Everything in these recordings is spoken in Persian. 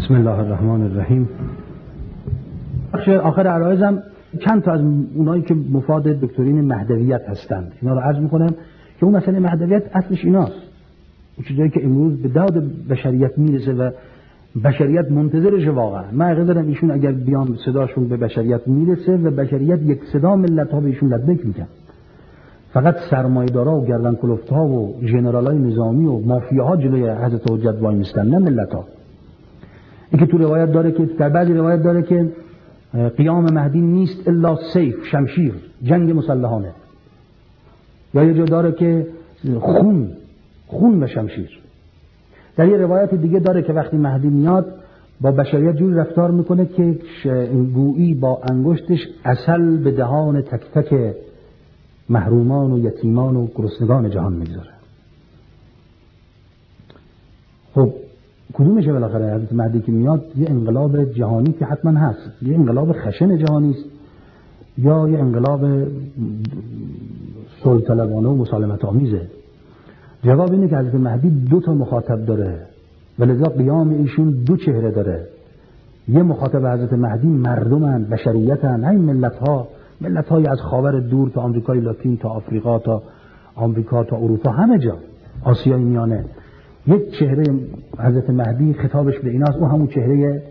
بسم الله الرحمن الرحیم. آخر عرایزم چند تا از اونایی که مفاد دکترین مهدویت هستند اینا رو عرض میکنم که اون مسئله مهدویت اصلش ایناست، اون چیزایی که امروز به داد بشریت میرسه و بشریت منتظرشه. واقعا من عقیده دارم ایشون اگر بیان صداشون به بشریت میرسه و بشریت یک صدا ملت ها به ایشون لبیک میگن. فقط سرمایه‌دارا و گردن کلفت‌ها و ژنرالای نظامی و مافیاها جلوی حضرت حجت وای میستن، نه ملت ها. اینکه تو روایت داره که در بعضی روایت داره که قیام مهدی نیست الا سیف، شمشیر، جنگ مسلحانه. یا یه جا داره که خون و شمشیر. در یه روایت دیگه داره که وقتی مهدی میاد با بشریت جوری رفتار میکنه که گویی با انگشتش عسل به دهان تک تک محرومان و یتیمان و گرسنگان جهان میگذاره. خب کدومشه بالاخره؟ حضرت مهدی که میاد یه انقلاب جهانی که حتما هست، یه انقلاب خشن جهانی است یا یه انقلاب صلح طلبانه و مسالمت آمیزه؟ جواب اینه که حضرت مهدی دو تا مخاطب داره و لذا قیام ایشون دو چهره داره. یه مخاطب حضرت مهدی مردمن، بشریتن، همین ملت‌های از خاور دور تا آمریکای لاتین تا آفریقا تا آمریکا تا اروپا، همه جا، آسیای میانه. یک چهره حضرت مهدی خطابش به ایناست، اون همون چهره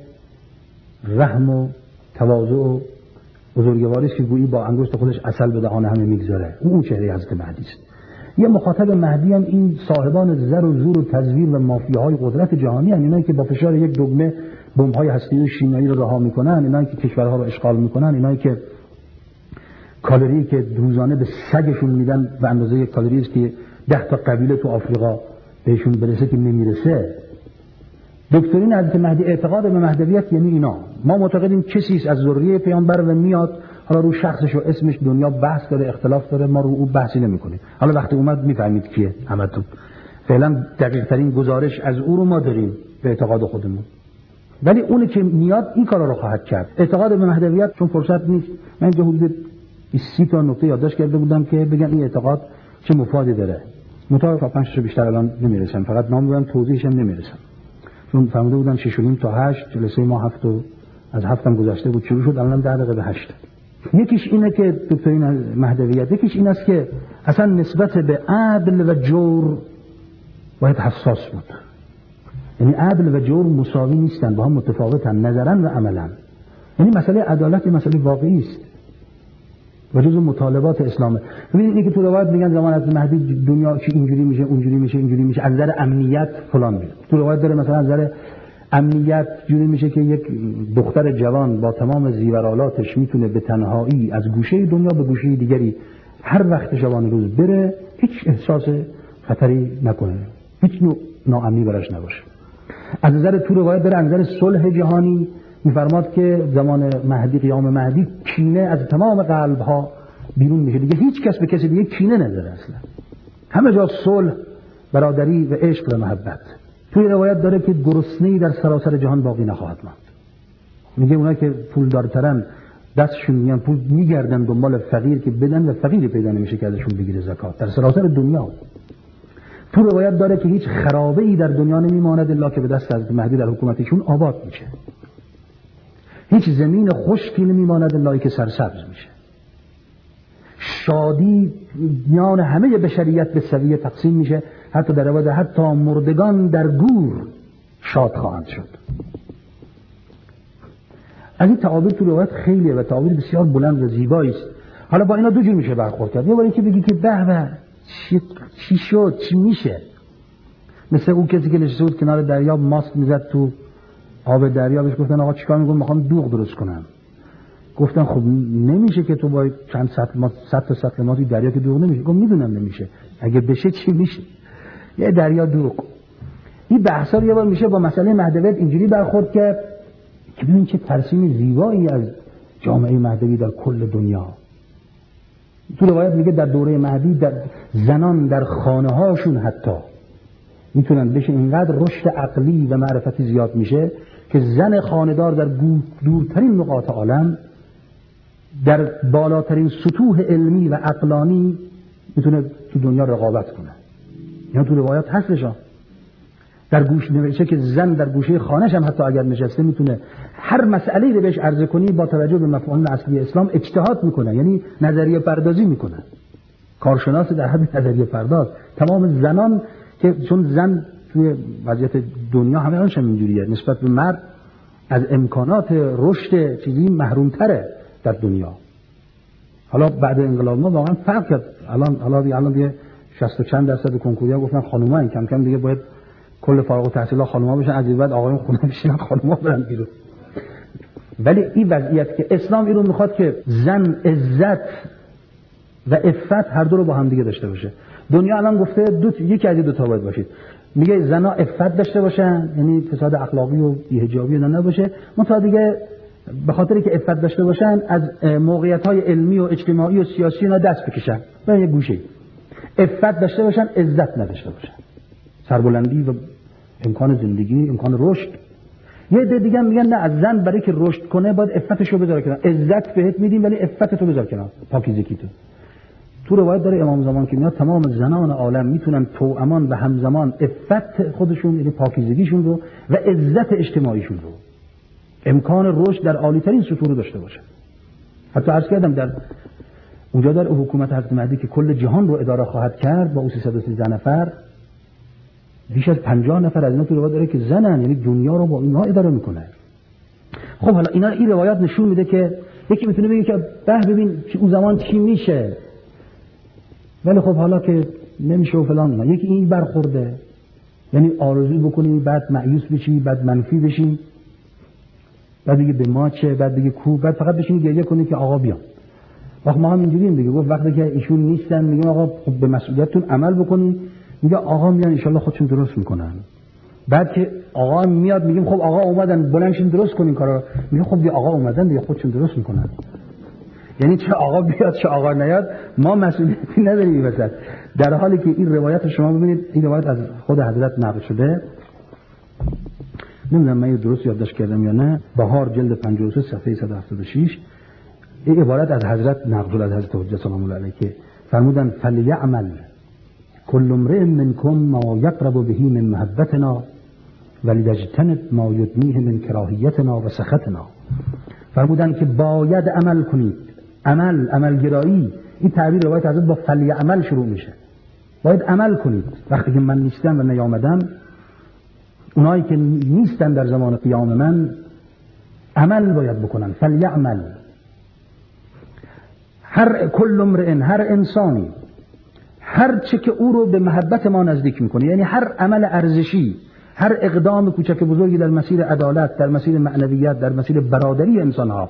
رحم و تواضع و بزرگواری است که گویی با انگشت خودش عسل به دهان همه میگذاره. اون چهره حضرت مهدی است. یه مخاطب مهدی هم این صاحبان زر و زور و تزویر و مافیاهای قدرت جهانی هستند، اینایی که با فشار یک دگمه بمب‌های هسته‌ای و شیمیایی رو رها میکنن، اینایی که کشورها رو اشغال میکنن، اینایی که کالری که روزانه به سگشون میدن به اندازه یک کالری است که 10 تا قبیله تو آفریقا بهشون برسه که نمیرسه. دکترین حضرت مهدی اعتقاد به مهدویت یعنی اینا. ما معتقدیم کسی است از ذریه پیامبر و میاد، حالا رو شخصش و اسمش دنیا بحث داره، اختلاف داره، ما رو او بحثی نمی‌کنیم. حالا وقتی اومد میفهمید کیه همتون. فعلا دقیق ترین گزارش از او رو ما داریم به اعتقاد خودمون. ولی اونی که میاد این کارا رو خواهد کرد. اعتقاد به مهدویت چون فرصت نیست، من اینجا حدود 30 تا نکته یادداشت کرده بودم که بگم این اعتقاد چه مفادی داره. مطابق 5 تا بیشتر الان نمیرسم، فقط نام میبرم، توضیحش هم نمیرسم. چون فهمیده بودم 6:30 تا 8 جلسه ما 7 از 7 هم گذشته بود شروع شد، الان 10 دقیقه به 8. یکیش اینه که دکترین مهدویت، یکیش این است که اصلا نسبت به عدل و جور باید حساس بود. یعنی عدل و جور مساوی نیستن، با هم متفاوتن نظرا و عملا. یعنی مسئله عدالت مسئله واقعی است و جزء مطالبات اسلامه. ببینید اینکه تو روایت میگن زمان از مهدی دنیا چی اینجوری میشه، اونجوری میشه، اینجوری میشه، از نظر امنیت فلان میشه. تو روایت داره مثلا از نظر امنیت جوری میشه که یک دختر جوان با تمام زیورالاتش میتونه به تنهایی از گوشه دنیا به گوشه دیگری هر وقت شبانه روز بره، هیچ احساس خطری نکنه، هیچ نوع ناامنی براش نباشه. از نظر تو روایت داره از نظر صلح جهانی میفرماد که زمان مهدی، قیام مهدی، کینه از تمام قلب‌ها بیرون میشه، دیگه هیچ کس به کسی دیگه کینه نداره، اصلا همه جا صلح، برادری و عشق و محبت. توی روایت داره که گرسنه‌ای در سراسر جهان باقی نخواهد ماند. میگه اونایی که پولدارترن دستشون میان پول میگردن دنبال فقیر که بدن و فقیری پیدا نمیشه که ازشون بگیره زکات در سراسر دنیا. تو روایت داره که هیچ خرابه‌ای در دنیا نمیماند الا که به دست از مهدی در حکومتشون آباد میشه. هیچ زمین خشکی نمیماند الا که سرسبز میشه. شادی میان همه بشریت به سویه تقسیم میشه، حتی در روایت حتی مردگان در گور شاد خواهند شد. از این تعابیر تو روایت خیلیه و تعابیر بسیار بلند و زیبایی است. حالا با اینا دو جور میشه برخورد کرد. یه بار اینکه بگی که به چی شد، چی میشه، مثل اون کسی که نشسته بود کنار دریا ماست میزد تو آب دریا، بهش گفتن آقا چیکار می‌کنی؟ میخوام دوغ درست کنم. گفتن خب نمیشه که تو با چند صد تا سطل ما توی دریا که دوغ نمیشه. گفت میدونم نمیشه، اگه بشه چی میشه؟ یه دریا دوغ. این بحثا یه بار میشه با مسئله مهدویت اینجوری برخورد کرد که ببین چه ترسیم زیبایی از جامعه مهدوی در کل دنیا. تو روایت میگه در دوره مهدی در زنان در خانه هاشون حتی میتونن بشه، اینقدر رشد عقلی و معرفتی زیاد میشه که زن خانه‌دار در دورترین نقاط عالم در بالاترین سطوح علمی و عقلانی میتونه تو دنیا رقابت کنه. اینا تو روایات هستش. در گوش نوشته که زن در گوشه خانه‌ش هم حتی اگر نشسته میتونه هر مسئله‌ای رو بهش عرضه کنی با توجه به مفاهیم اصلی اسلام اجتهاد میکنه، یعنی نظریه پردازی میکنه. کارشناس در حد نظریه پرداز. تمام زنان که چون زن توی وضعیت دنیا همه آنش اینجوریه، نسبت به مرد از امکانات رشد چیزی محروم‌تره در دنیا. حالا بعد انقلاب ما واقعا فرق کرد. الان دیگه 60 و چند درصد کنکوریا گفتن خانوما کم کم دیگه باید کل فارغ التحصیلا خانوما بشن، از این بعد آقایون خونه بشینن خانوما برن بیرون. ولی این وضعیت که اسلام این رو میخواد که زن عزت و عفت هر دو رو با هم دیگه داشته باشه. دنیا الان گفته یکی از این دو تا باید باشید. میگه زنا عفت داشته باشن، یعنی فساد اخلاقی و بی‌حجابی نباشه، منتها دیگه به خاطری که عفت داشته باشن از موقعیت‌های علمی و اجتماعی و سیاسی اینا دست بکشن به یه گوشه. عفت داشته باشن، عزت نداشته باشن، سربلندی و امکان زندگی، امکان رشد. یه عده دیگه میگن نه، از زن برای که رشد کنه باید عفتشو بذاره کنار. عزت بهت میدیم ولی عفتتو بذار کنار، پاکیزگی تو روایت داره امام زمان که میاد تمام زنان عالم میتونن توامان و همزمان عفت خودشون، یعنی پاکیزگیشون رو و عزت اجتماعیشون رو، امکان رشد در عالی‌ترین سطوح داشته باشه. حتی عرض کردم در اونجا در حکومت حضرت مهدی که کل جهان رو اداره خواهد کرد با 313 نفر، بیش از 50 نفر از اینا تو روایت داره که زنن، یعنی دنیا رو با اینا اداره میکنه. خب حالا اینا این روایت نشون میده که یکی میتونه بگه که ببین اون زمان چی میشه، ولی خب حالا که نمیشه و فلان. یکی این برخورده، یعنی آرزو بکنی بعد مایوس بشی، بعد منفی بشی، بعد دیگه به ما چه، بعد دیگه کو، بعد فقط بشینی گریه کنی که آقا بیا. وقت ما هم اینجوریم دیگه، گفت وقتی که ایشون نیستن میگیم آقا خب به مسئولیتتون عمل بکنی، میگه آقا میان ان شاء الله خودشون درست میکنن. بعد که آقا میاد میگیم خب آقا اومدن بلندشین درست کنین کارا، میگه خب دیگه آقا اومدن دیگه خودشون درست میکنن. یعنی چه آقا بیاد چه آقا نیاد ما مسئولیتی نداریم وسط. در حالی که این روایت شما ببینید، این روایت از خود حضرت نقل شده، نمیدونم من درست یادداشت کردم یا نه، بهار جلد 53 صفحه 176 این عبارت از حضرت نقل شده، از حضرت حجت سلام الله علیه که فرمودن فلیعمل کل امرئ منکم ما یقرب به من محبتنا ولیجتنب ما یدنیه من کراهیتنا و سخطنا. فرمودن که باید عمل کنید، عملگرایی. این تعبیر روایت حضرت با فلیعمل شروع میشه، باید عمل کنید. وقتی که من نیستم و نیامدم، اونایی که نیستن در زمان قیام من عمل باید بکنن. فلیعمل کل امرئ، هر انسانی، هر چه که او رو به محبت ما نزدیک میکنه، یعنی هر عمل ارزشی، هر اقدام کوچک بزرگی در مسیر عدالت، در مسیر معنویت، در مسیر برادری انسانها،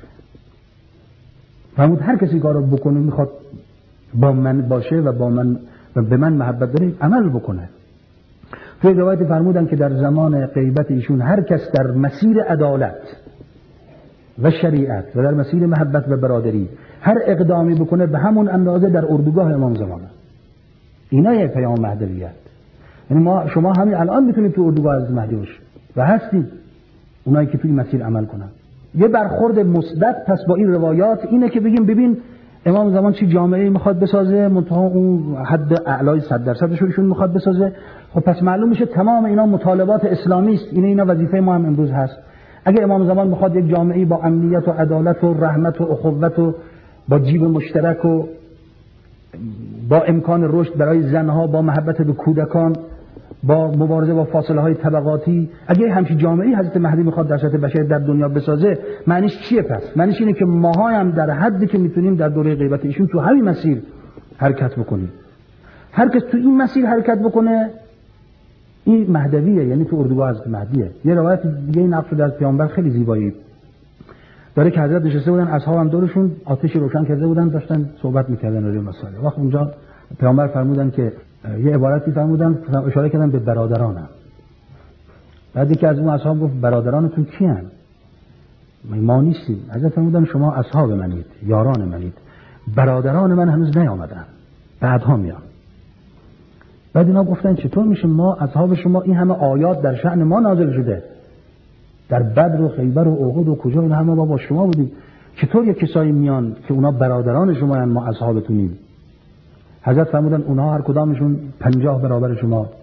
فرمود هر کسی کارو بکنه میخواد با من باشه و با من و به من محبت داره عمل بکنه. توی روایت فرمودن که در زمان غیبت ایشون هر کس در مسیر عدالت و شریعت و در مسیر محبت و برادری هر اقدامی بکنه به همون اندازه در اردوگاه امام زمانه. اینا یک پیام مهدویت. یعنی شما همین الان میتونید تو اردوگاه از مهدی باشید و هستید اونایی که توی مسیر عمل کنن. یه برخورد مثبت پس با این روایات اینه که بگیم ببین امام زمان چی جامعه‌ای میخواد بسازه، منتها اون حد اعلای 100% ایشون میخواد بسازه. خب پس معلوم میشه تمام اینا مطالبات اسلامی است. اینا وظیفه ما هم امروز هست. اگه امام زمان میخواد یک جامعه‌ای با امنیت و عدالت و رحمت و اخوت و با جیب مشترک و با امکان رشد برای زنها، با محبت به کودکان، با مبارزه با فاصله های طبقاتی، اگه همچین جامعه‌ای حضرت مهدی میخواد در سطح بشر در دنیا بسازه، معنیش چیه پس؟ معنیش اینه که ماها هم در حدی که میتونیم در دوره غیبت ایشون تو همین مسیر حرکت بکنیم. هر کس تو این مسیر حرکت بکنه این مهدویه، یعنی تو اردوگاه حضرت مهدیه. یه روایت دیگه این نقل از پیامبر خیلی زیبایی داره که حضرت نشسته بودن، اصحاب هم دورشون آتش روشن کرده بودن، داشتن صحبت میکردن راجع به مسائل. وقت اونجا پیامبر فرمودن که یه عبارتی فرمودن، اشاره کردن به برادرانم. بعد که از اون اصحاب گفت برادرانتون کیان؟ ما نیستیم. حضرت فرمودن شما اصحاب منید، یاران منید، برادران من هنوز نیامدن، بعدها میان. بعد اینا گفتن چطور میشه ما اصحاب شما، این همه آیات در شأن ما نازل شده، در بدر و خیبر و احد و کجا اینا همه با شما بودیم، چطور یک کسایی میان که اونا برادران شما هستند، ما اصحابتونیم؟ حضرت فرمودن اونها هر کدامشون 50 برابر شما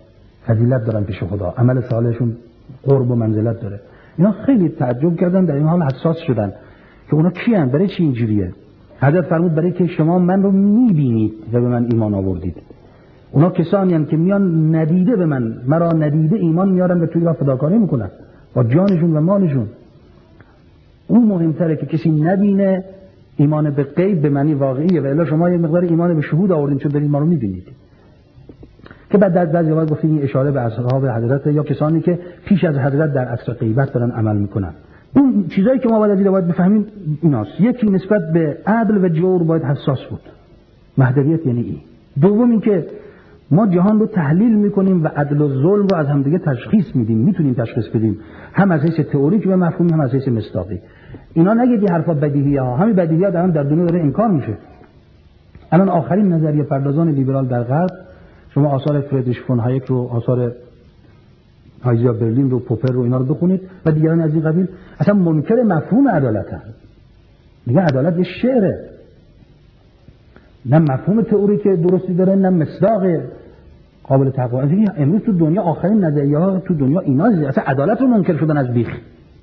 فضیلت دارن پیش خدا، عمل صالحشون قرب و منزلت داره. اینا خیلی تعجب کردن، در این حال حساس شدن که اونا کیان، برای چی اینجوریه؟ حضرت فرمود برای که شما من رو میبینید و به من ایمان آوردید. اونا کسانی هستند که میان ندیده به من، مرا ندیده ایمان میارن و توی راه فداکاری میکنن با جانشون و مالشون. اون مهمتره که کسی نبینه. ایمان به غیب به معنی واقعیه، و الا شما یه مقدار ایمان به شهود آوردین چون دارید ما رو میبینید. که بعد در بعضی وقت گفتیم این اشاره به اصحاب حضرت یا کسانی که پیش از حضرت در عصر غیبت دارن عمل میکنن. اون چیزایی که ما باید از این باید بفهمیم ایناست. یکی نسبت به عدل و جور باید حساس بود. مهدویت یعنی این. دوم اینکه ما جهان رو تحلیل میکنیم و عدل و ظلم رو از همدیگه تشخیص میدیم، میتونیم تشخیص بدیم، هم از حیث تئوریک و مفهومی، هم از حیث مصداقی. اینا نگید حرفا بدیهی ها، همین بدیهی ها در دنیا داره انکار میشه. الان آخرین نظریه پردازان لیبرال در غرب، شما آثار فریدریش فون هایک رو، آثار هایزیا برلین رو، پوپر رو، اینا رو بخونید و دیگران از این قبیل، اصلا منکر مفهوم عدالت هست. دیگه عدالت یه شعره، نه مفهوم تئوریک درستی داره، نه مصداق قابل تحقق. امروز تو دنیا آخرین نظریه ها تو دنیا اینا اصلا عدالت رو منکر شدن از بیخ.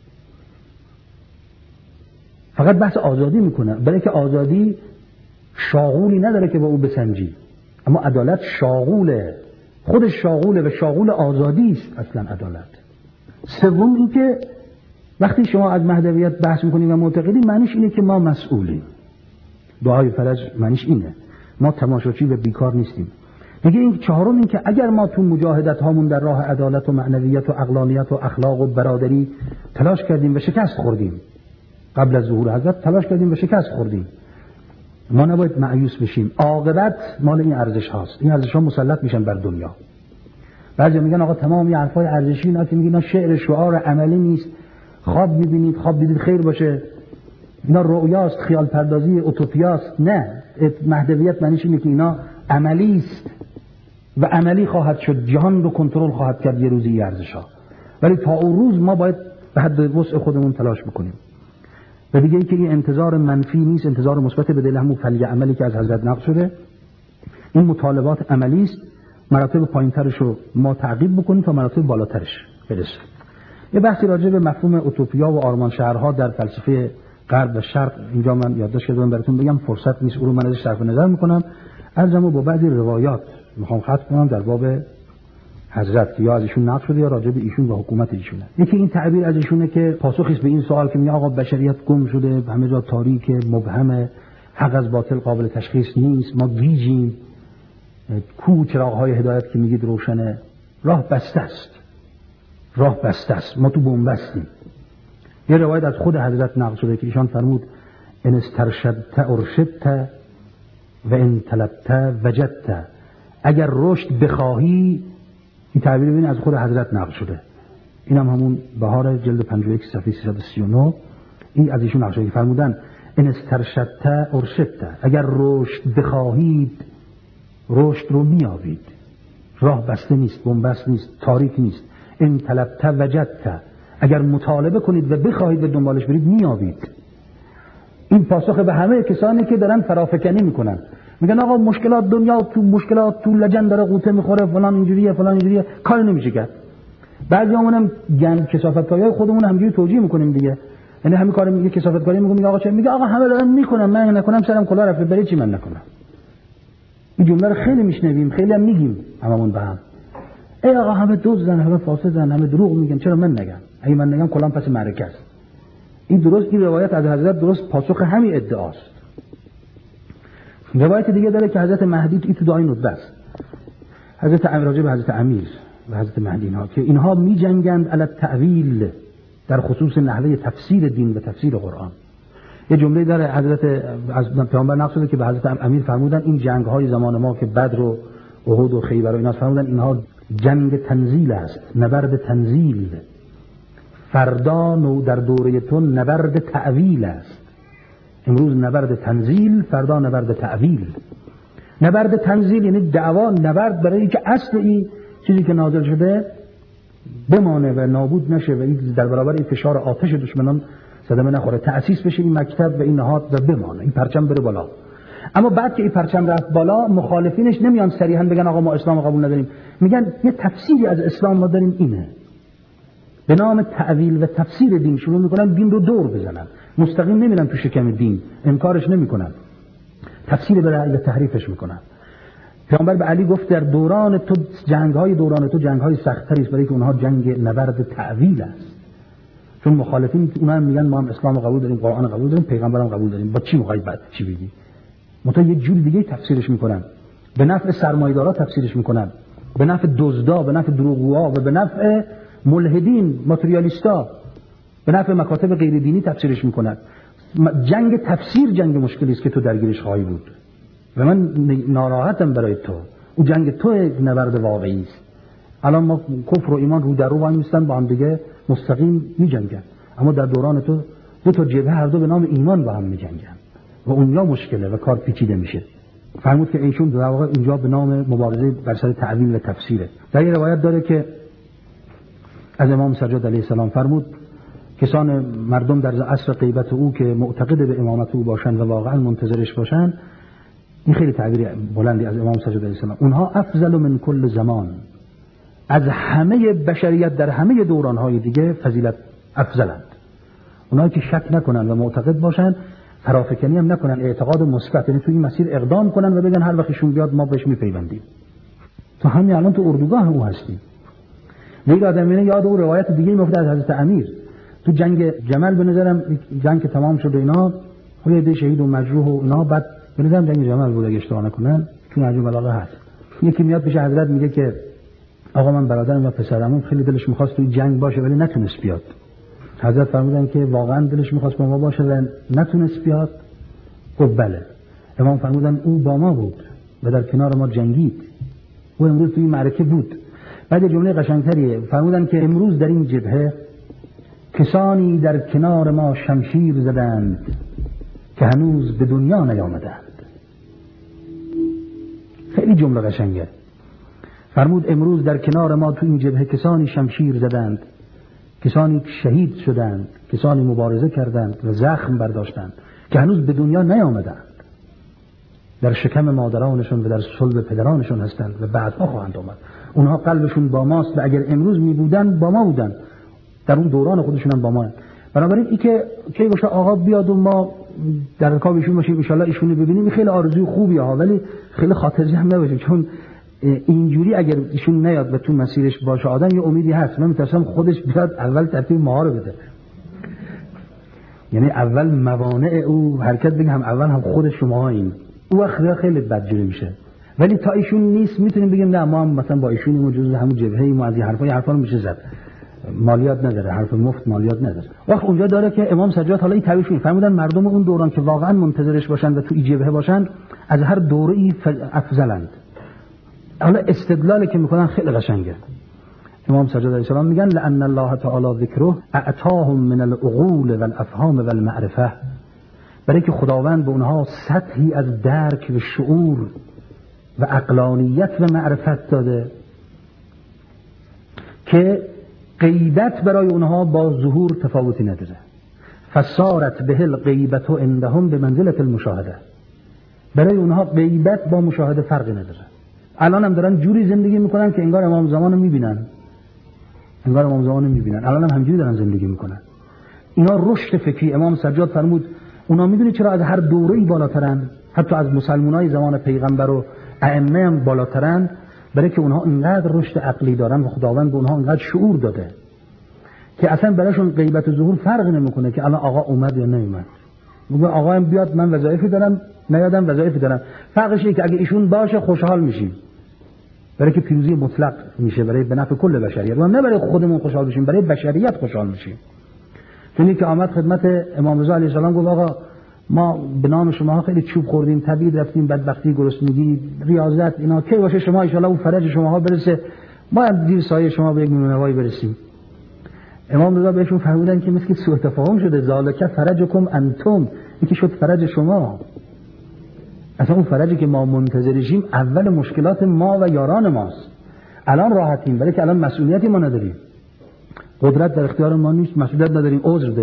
فقط بحث آزادی میکنه، برای که آزادی شاغولی نداره که با او بسنجی، اما عدالت شاغوله، خودش شاغوله و شاغول آزادی است اصلا عدالت. سوم این که وقتی شما از مهدویت بحث میکنید و معتقدید، معنیش اینه که ما مسئولیم. دعای فرج معنیش اینه، ما تماشاچی و بیکار نیستیم. دیگه این چهارم این که اگر ما تو مجاهدت هامون در راه عدالت و معنویت و عقلانیت و اخلاق و برادری تلاش کردیم و شکست خوردیم، قبل از ظهور حضرت تلاش کردیم و شکست خوردیم، ما نباید مایوس بشیم. عاقبت مال این ارزش هاست. این ارزش ها مسلط میشن بر دنیا. بعضی میگن آقا تمام این حرفای ارزشی اینا که میگن شعر شعار عملی نیست، خواب میبینید، خواب دیدید خیر باشه، اینا رؤیاست، خیال پردازی، اوتوپیاست. نه، مهدویت معنیش اینه که اینا عملی است و عملی خواهد شد، جهان رو کنترل خواهد کرد یه روزی ارزش ها. ولی تا اون روز ما باید به حد وسع خودمون تلاش بکنیم. و دیگه اینکه این انتظار منفی نیست، انتظار مثبت به دل همون فعل عملی که از حضرت نقل شده. این مطالبات عملی است، مراتب پایینترش رو ما تعقیب بکنیم تا مراتب بالاترش برسیم. یه بحثی راجع به مفهوم اوتوپیا و آرمان شهرها در فلسفه غرب و شرق اینجا من یادداشت کردم براتون بگم، فرصت نیست، اون رو من ازش صرف نظر میکنم. عرضمو با بعضی روایات میخوام ختم کنم در باب حضرت که یا از ایشون نقل شده یا راجع به ایشون و حکومت ایشونه. یکی این تعبیر از ایشونه که پاسخی است به این سوال که میگه آقا بشریت گم شده، همه جا تاریک، مبهمه، حق از باطل قابل تشخیص نیست، ما گیجیم، کو چراغ‌های هدایت که میگید روشنه، راه بسته است، راه بسته است، ما تو بنبستیم. یه روایت از خود حضرت نقل شده که ایشان فرمود ان استرشدت ارشدت و ان طلبت وجدت. اگر رشد بخواهی، این تعبیر ببین از خود حضرت نقل شده. اینم همون بهار جلد 51 صفحه 339 این از ایشون نقل شده که فرمودن ان استرشدت ارشدت. اگر رشد بخواهید رشد رو میابید، راه بسته نیست، بنبست نیست، تاریک نیست. ان طلبت وجدت. اگر مطالبه کنید و بخواهید به دنبالش برید میابید. این پاسخ به همه کسانی که دارن فرافکنی میکنن، میگن آقا مشکلات دنیا، تو مشکلات تو لجن داره قوطه میخوره، فلان اینجوریه فلان اینجوریه، کار نمیشه کرد. بعضیامون هم کثافتکاریای خودمون همینجوری توجیه میکنیم دیگه. یعنی همین کارو میگه کثافتکاری میگه آقا چه میگه آقا همه دارن میکنن، من نکنم سرم کلا رفته، برای چی من نکنم؟ این جمله رو خیلی میشنویم، خیلی هم میگیم هممون به هم. ای آقا همه دزدن، همه فاسدن، همه دروغ میگن، چرا من نگم؟ اگه من نگم کلام پس معرکه است. این درست، این روایت از حضرت درست پاسخ همین ادعاست. روایت دیگه داره که حضرت مهدی این تو دعای ندبه است. حضرت امیر راجع به حضرت امیر و حضرت مهدی اینها که اینها می جنگند علی التأویل در خصوص نحوه تفسیر دین و تفسیر قرآن. یه جمله داره حضرت از پیامبر نقل شده که به حضرت امیر فرمودن این جنگ های زمان ما که بدر و احد و خیبر و اینا فرمودن اینها جنگ تنزیل است، نبرد تنزیل. فردا نو در دوره تو نبرد تأویل است. امروز نبرد تنزیل، فردا نبرد تأویل. نبرد تنزیل یعنی دعوا، نبرد برای اینکه اصل این چیزی که نازل شده بمانه و نابود نشه و این در برابر این فشار آتش دشمنان صدمه نخوره، تأسیس بشه این مکتب و این نهاد و بمانه، این پرچم بره بالا. اما بعد که این پرچم رفت بالا، مخالفینش نمیان صریحا بگن آقا ما اسلام قبول نداریم، میگن یه تفسیری از اسلام ما داریم اینه. به نام تعویل و تفسیر دین شروع میکنن دین رو دور بزنن، مستقیم نمیرن تو شکم دین، انکارش نمیکنن، تفسیر به رأی و تحریفش میکنن. پیامبر به علی گفت در دوران تو جنگ‌های دوران تو جنگ‌های سخت‌تری است، برای که اونها جنگ نبرد تعویل است. چون مخالفین اونها هم میگن ما هم اسلام قبول داریم، قرآن قبول داریم، پیغمبرم قبول داریم، با چی می‌خواید بعد چی بگی؟ متأ یه جور دیگه تفسیرش میکنن، به نفع سرمایه‌دارا تفسیرش میکنن، به نفع دزدا، به نفع دروغگوها و به نفع ملحدین، ماتریالیستا، به نفع مکاتب غیر دینی تفسیرش میکنن. جنگ تفسیر جنگ مشکلی است که تو درگیرش خواهی بود و من ناراحتم برای تو. اون جنگ تو نبرد واقعی است. الان ما کفر و ایمان رو در رو وای میستن با هم دیگه مستقیم میجنگن، اما در دوران تو دو تا جبهه هر دو به نام ایمان با هم میجنگن و اونجا مشکله و کار پیچیده میشه. فرمود که ایشون در واقع اونجا به نام مبارزه بر سر تعویل و تفسیره. در این روایت داره که از امام سجاد علیه السلام فرمود کسان مردم در عصر غیبت او که معتقد به امامت او باشند و واقعا منتظرش باشند، این خیلی تعبیر بلندی از امام سجاد علیه السلام، اونها افضل من کل زمان، از همه بشریت در همه دورانهای دیگه فضیلت افضلند. اونایی که شک نکنن و معتقد باشن، فرافکنی هم نکنن، اعتقاد مثبت، یعنی تو این مسیر اقدام کنن و بگن هر وقتشون بیاد ما بهش میپیوندیم. تو همین الان تو اردوگاه او هستیم. یک آدمی یاد او روایت دیگه میفته از حضرت امیر تو جنگ جمل، به نظرم جنگ تمام شد اینا، یه ده شهید و مجروح و اینا، بعد به نظرم جنگ جمل بود اگه اشتباه نکنم، تو نهج البلاغه هست. یکی میاد پیش حضرت میگه که آقا من برادرم یا پسرم خیلی دلش میخواست توی جنگ باشه ولی نتونست بیاد. حضرت فرمودن که واقعا دلش میخواست با ما باشه و نتونست بیاد؟ گفت بله. امام فرمودن او با ما بود و در کنار ما جنگید، او امروز توی معرکه بود. بعد جمله قشنگتریه، فرمودن که امروز در این جبهه کسانی در کنار ما شمشیر زدند که هنوز به دنیا نیامدند. خیلی جمله قشنگه. فرمود امروز در کنار ما تو این جبهه کسانی شمشیر زدند، کسانی شهید شدند، کسانی مبارزه کردند و زخم برداشتند که هنوز به دنیا نیامدند، در شکم مادرانشون و در صلب پدرانشون هستند و بعدها خواهند آمد. اونها قلبشون با ماست و اگر امروز می بودن با ما بودن، در اون دوران خودشون هم با ما. بنابراین این که کی باشه آقا بیاد و ما در رکاب ایشون باشیم ان شاء الله ایشونو ببینیم، خیلی آرزوی خوبیه ها، ولی خیلی خاطر جمع نباشه، چون اینجوری اگر ایشون نیاد و تو مسیرش باشه آدم یه امیدی هست. من میترسم خودش بیاد اول ترتیب ما رو بده، یعنی اول موانع او حرکت بگم اول هم خود شما این او خیلی بدجوری میشه. ولی تا ایشون نیست میتونیم بگیم نه ما هم مثلا با ایشونیم و جزء همون جبهه ایم و از این حرفا رو میشه زد، مالیات نداره، حرف مفت مالیات نداره. وقت اونجا داره که امام سجاد حالا این تعریف می‌فرمودن مردم اون دوران که واقعا منتظرش باشن و تو این جبهه باشن از هر دوره‌ای افضلند. حالا استدلالی که میکنن خیلی قشنگه. امام سجاد علیه السلام میگن لأن الله تعالی ذکره اعطاهم من العقول والافهام والمعرفه، برای که خداوند به اونها سطحی از درک و شعور و عقلانیت و معرفت داده که غیبت برای اونها با ظهور تفاوتی نداره. فصارت به الغیبت عندهم به منزله المشاهده، برای اونها غیبت با مشاهده فرقی نداره. الان هم دارن جوری زندگی میکنن که انگار امام زمان رو میبینن، الان هم همجوری دارن زندگی میکنن. اینا رشد فکری. امام سجاد فرمود اونا میدونی چرا از هر دوره‌ای بالاترن، حتی از مسلمانای زمان پیغمبر و ائمه هم بالاترن؟ برای که اونها اینقدر رشد عقلی دارن و خداوند به اونها اینقدر شعور داده که اصلا برایشون غیبت و ظهور فرق نمیکنه که الان آقا اومد یا نیومد. میگه آقا هم بیاد من وظایفی دارم، نیادم وظایفی دارم. فرقش اینه که اگه ایشون باشه خوشحال میشیم، برای که پیروزی مطلق میشه برای به نفع کل بشریت، و نه برای خودمون خوشحال بشیم، برای بشریت خوشحال میشیم. چون که آمد خدمت امام رضا علیه السلام گفت آقا ما به نام شما خیلی چوب خوردیم، تبعید رفتیم، بدبختی، گرسنگی، ریاضت، اینا کی باشه شما ان شاء الله اون فرج شماها برسه، ما هم زیر سایه شما به یک نونوایی برسیم. امام رضا بهشون فرمودن که مثل سوء تفاهم شده، ذالک فرجکم انتم، این که شد فرج شما. اصلا اون فرجی که ما منتظرشیم اول مشکلات ما و یاران ماست. الان راحتیم، ولی که الان مسئولیتی ما نداریم، قدرت در اختیار ما نیست، مسئولیت نداریم، عذر داریم.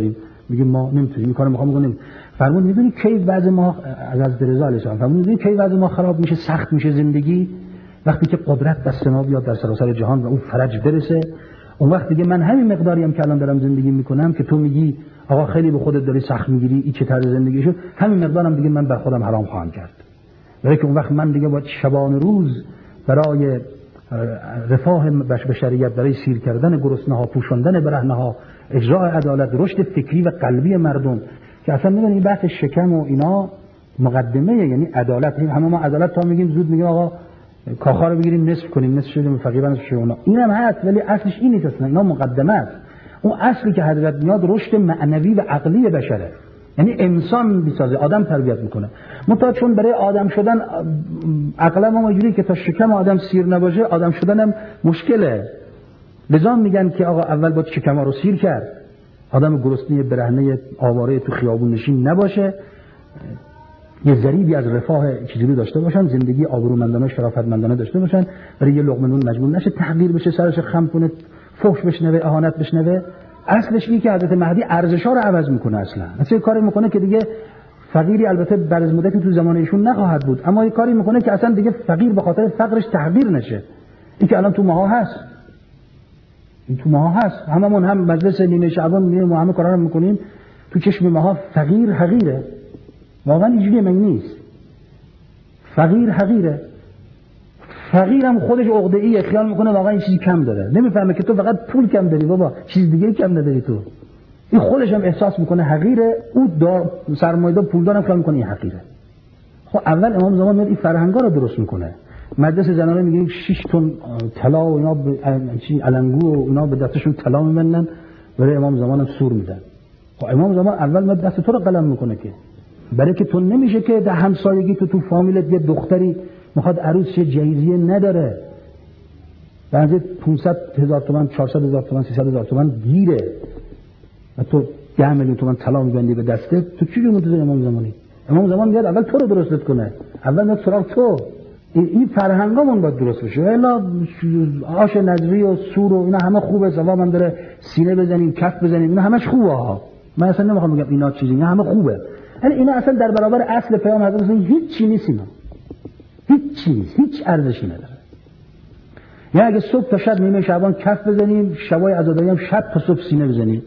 میگه ما نمیتونیم این کارو میخوام بکنیم. فرمود میدونی کی بعض ما از حضرت رضا علیه السلام فرمود میدونی کی بعض ما خراب میشه، سخت میشه زندگی؟ وقتی که قدرت دست ما بیاد در سراسر جهان و اون فرج برسه، اون وقت دیگه من همین مقداری هم که الان دارم زندگی میکنم که تو میگی آقا خیلی به خودت داری سخت میگیری، این چه طرز زندگی شد، همین مقدارم دیگه من بر خودم حرام خواهم کرد. برای که اون وقت من دیگه باید شبانه روز برای رفاه بشریت، برای سیر کردن گرسنه‌ها، پوشاندن برهنه‌ها، اجرای عدالت، رشد فکری و قلبی مردم، که اصلا میدونی این بحث شکم و اینا مقدمه، یعنی عدالت. همه ما عدالت تا میگیم زود میگیم آقا کاخا رو بگیریم نصف کنیم، نصف شدیم فقیران نصف شدیم، اینم هست ولی اصلش این نیست، اصلا اینا مقدمه است. اون اصلی که حضرت میاد رشد معنوی و عقلی بشره، یعنی انسان میسازه، آدم تربیت میکنه. منتها چون برای آدم شدن عقل ما اینجوری که تا شکم آدم سیر نباشه آدم شدن هم مشکله. لذا میگن که آقا اول باید شکم رو سیر کرد، آدم گرسنه برهنه آواره تو خیابون نشین نباشه، یه ذریبی از رفاه چیزی داشته باشن، زندگی آبرومندانه شرافتمندانه داشته باشن، برای یه لقمه نون مجبور نشه تحقیر بشه، سرش خم کنه، فحش بشنوه، اهانت بشنوه. اصلش اینه که حضرت مهدی ارزشا رو عوض میکنه. اصلا کاری میکنه که دیگه فقیری البته بعد از مدتی تو زمان ایشون نخواهد بود، اما یه کاری میکنه که اصلا دیگه فقیر به خاطر فقرش تحقیر نشه. این که الان تو ماها هست، این تو ماها هست، هممون هم مجلس نیمه شعبان میریم و همه کارا رو میکنیم، تو چشم ماها فقیر حقیره. واقعا اینجوریه؟ من نیست. فقیر حقیره. فقیرم خودش عقده‌ایه، خیال میکنه واقعا این چیزی کم داره، نمیفهمه که تو فقط پول کم داری بابا، چیز دیگه کم نداری تو. این خودش هم احساس میکنه حقیره، اون دار سرمایه‌دار پولدارم خیال میکنه این حقیره. خب اول امام زمان میاد این فرهنگا رو درست میکنه. مجلس زنانه میگه 6 تن طلا و اینا علنگو و اینا به دستشون طلا میبندن، برای امام زمان هم سور میدن. خب امام زمان اول میاد دست تو رو قلم میکنه، که برای که تو نمیشه که در همسایگی تو فامیلت یه دختری میخواد عروس شه، جهیزیه نداره، بعضی 500,000 تومان، 400,000 تومان، 300,000 تومان گیره و تو 10 میلیون تومان طلا میبندی به دستت، تو چی منتظر امام زمانی؟ امام زمان میاد اول تو رو درستت کنه، اول میاد سراغ تو. این فرهنگامون باید درست بشه. الا آش نجری و سور و اینا همه خوبه، ثواب هم داره، سینه بزنیم، کف بزنیم، اینا همش خوبه ها. من اصلا نمیخوام بگم اینا چیزی، اینا همه خوبه، ولی اینا اصلا در برابر اصل پیام حضرت هیچ چیزی نیست. اینا هیچ چیز، هیچ ارزشی نداره. یعنی اگه صبح تا شب نیمه شعبان کف بزنیم، شبای عزاداری هم شب تا صبح سینه بزنیم،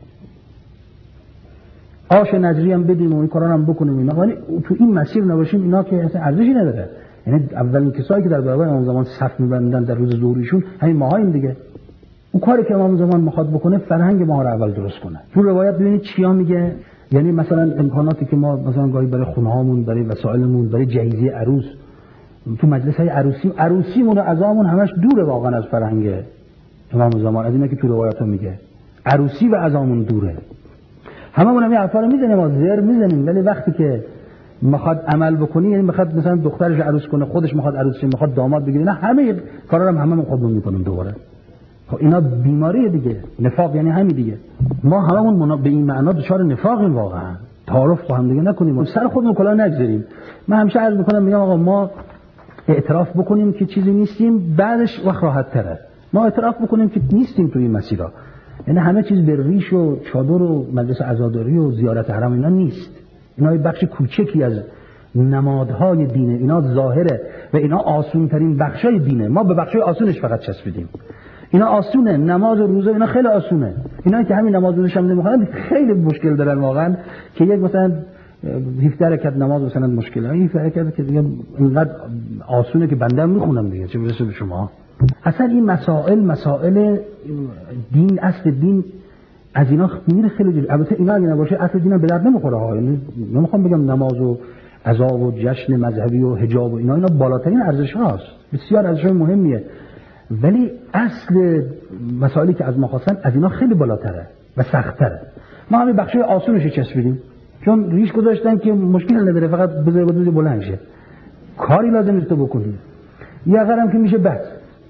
آش نجری هم بدیم و این کارا هم بکنیم، اینا ولی تو این مسیر نباشیم، اینا که اصلا ارزشی نداره. یعنی اولین کسایی که در برابر امام زمان صف می‌بندن در روز ظهریشون همین ماهاییم دیگه. اون کاری که امام زمان میخواد بکنه فرهنگ ما رو اول درست کنه. تو روایت ببینید چیا میگه، یعنی مثلا امکاناتی که ما مثلا گاهی برای خونه‌هامون، برای وسایلمون، برای جهیزی عروس، تو مجلس‌های عروسیمون و عزامون همش دوره واقعا از فرهنگ امام زمان. از اینا که تو روایت‌ها میگه عروسی و عزامون دوره. هممون هم این حرفا رو میزنیم، ما زر میزنیم، ولی وقتی که میخواد عمل بکنی، یعنی میخواد مثلا دخترش عروس کنه، خودش میخواد عروس شه، میخواد داماد بگیره، نه همه کارا رو هممون خودمون میکنیم دوباره. خب اینا بیماریه دیگه. نفاق یعنی همین دیگه. ما هممون به این معنا دچار نفاقیم واقعا. تعارف با هم دیگه نکنیم و سر خودمون کلاه نگذاریم. من همیشه عرض میکنم، میگم آقا ما اعتراف بکنیم که چیزی نیستیم، بعدش وقت راحت تره. ما اعتراف بکنیم که نیستیم توی این مسیرها. یعنی همه چیز به ریش و چادر و مجلس عزاداری و زیارت حرم اینا نیست. اینا یه بخش کوچکی از نمادهای دینه، اینا ظاهره و اینا آسون ترین بخشای دینه. ما به بخشای آسونش فقط چسبیدیم. اینا آسونه، نماز و روزه اینا خیلی آسونه. اینا که همین نماز و روزه هم نمیخوان خیلی مشکل دارن واقعا، که یک مثلا 17 رکعت نماز مثلا مشکله، این رکعت که دیگه اینقدر آسونه که بنده میخونم دیگه، چه برسه به شما. اصلا این مسائل دین، اصل دین از اینا میره خیلی جلو. البته اینا اگه نباشه اصل دین به درد نمیخوره ها. یعنی نمیخوام بگم نماز و عزا و جشن مذهبی و حجاب و اینا بالاترین ارزش هاست، بسیار ارزش مهمیه، ولی اصل مسائلی که از ما خواستن از اینا خیلی بالاتره و سخت‌تره. ما همین بخشای آسونش چسبیدیم، چون ریش گذاشتن که مشکل نداره، فقط بذار بلند شه، کاری لازم نیست تو بکنی، یه غرام که میشه بس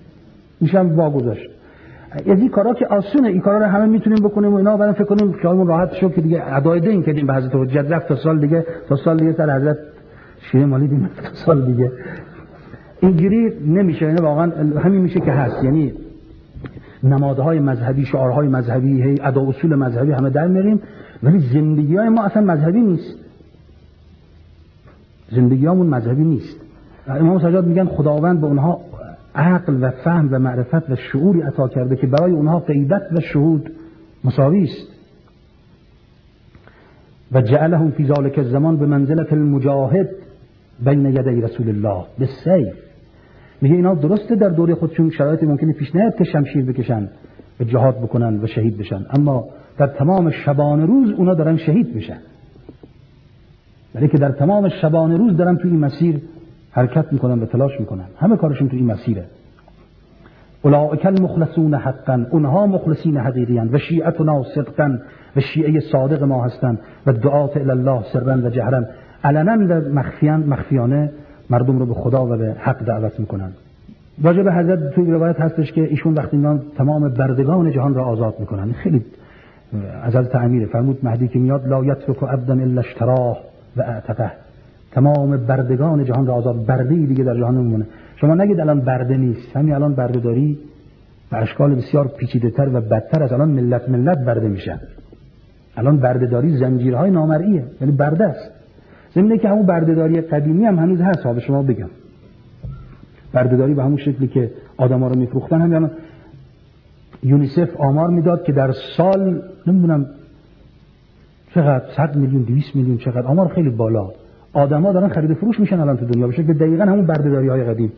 میشم واگذاشت. از این کارا که آسونه، این کارا رو همه میتونیم بکنیم و اینا، بعدم فکر کنیم خیالمون راحت شد که دیگه ادای دین کردیم به حضرت حجت، رفت تا سال دیگه سر حضرت شیرین مالی دیم تا سال دیگه. اینجوری نمیشه. یعنی واقعا همین میشه که هست. یعنی نمادهای مذهبی، شعارهای مذهبی، ادا اصول مذهبی همه در میاریم، ولی زندگی‌های ما اصلا مذهبی نیست. زندگیامون مذهبی نیست. امام سجاد میگن خداوند به اونها عقل و فهم و معرفت و شعوری عطا کرده که برای اونها غیبت و شهود مساوی است. و جعلهم فی ذلک الزمان به منزلت المجاهد بین یدی رسول الله بالسیف. میگه اینا درسته در دوره خودشون شرایط ممکنه پیش نیاد که شمشیر بکشن و جهاد بکنن و شهید بشن، اما در تمام شبانه روز اونا دارن شهید میشن، ولی که در تمام شبانه روز دارن توی این مسیر حرکت میکنن و تلاش میکنن، همه کارشون توی این مسیره. اولئک المخلصون حقا، اونها مخلصین حقیقی اند، و شیعتنا صدقا، و شیعه صادق ما هستند، و دعات الی الله سرا و جهرا، علنا و مخفیانه مردم رو به خدا و به حق دعوت میکنن. راجع به حضرت توی روایت هستش که ایشون وقتی میان تمام بردگان جهان را آزاد میکنن. خیلی از حضرت امیر فرمود مهدی که میاد لا یترک عبدا الا اشتراه و اعتقه، تمام بردگان جهان را آزاد. برده دیگه در جهان نمونه. شما نگید الان برده نیست، همین الان برده داری به اشکال بسیار پیچیده‌تر و بدتر از الان ملت برده میشن. الان برده داری زنجیرهای نامرئیه، یعنی برده است. ضمن که همون بردهداری قدیمی هم هنوز هست. به شما بگم بردهداری به همون شکلی که آدما رو میفروختن، همین الان یونیسف آمار میداد که در سال نمیدونم چقدر 100 میلیون 200 میلیون چقدر، آمار خیلی بالا، آدما دارن خرید و فروش میشن الان تو دنیا، به شکل دقیقاً همون بردهداری‌های قدیم.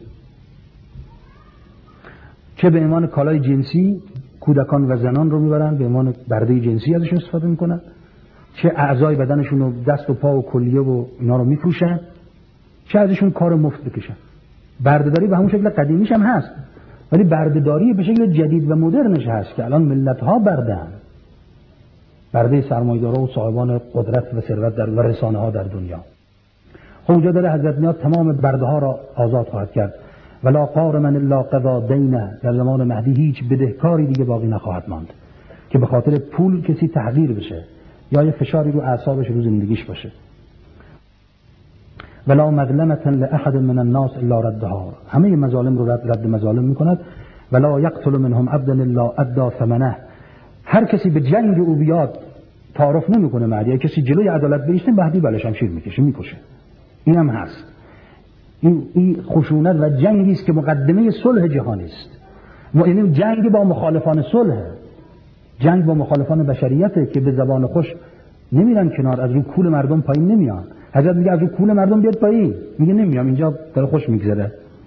چه به عنوان کالای جنسی کودکان و زنان رو میبرن، به عنوان برده جنسی ازشون استفاده میکنن، چه اعضای بدنشون رو، دست و پا و کلیه و اینا رو میفروشن، چه ازشون کار مفت بکشن. بردهداری به همون شکل قدیمیش هم هست، ولی بردهداری به شکل جدید و مدرنش هست که الان ملت‌ها برده‌اند، برده سرمایه‌دارا و صاحبان قدرت و ثروت در و رسانه‌ها در دنیا. خب اونجا داره حضرت میاد تمام برده‌ها را آزاد خواهد کرد. ولا قارما الا قضا دینه، در زمان مهدی هیچ بدهکاری دیگه باقی نخواهد ماند که به خاطر پول کسی تحقیر بشه یا یه فشاری رو اعصابش رو زندگیش باشه. ولا مظلمه لاحد من الناس الا ردها، همه مظالم رو رد مظالم میکند. ولا یقتل منهم عبدا الا ادى ثمنه، هر کسی به جنگ او بیاد تعارف نمیکنه مهدی، کسی جلوی عدالت بیسته مهدی بله شمشیر میکشه میکشه. این هم هست. این خشونت و جنگی است که مقدمه صلح جهانی است. یعنی جنگ با مخالفان صلح، جنگ با مخالفان بشریته که به زبان خوش نمیرن کنار، از رو کول مردم پایین نمیان. حضرت میگه از رو کول مردم بیاد پایین، میگه نمیام، اینجا داره خوش میگذره.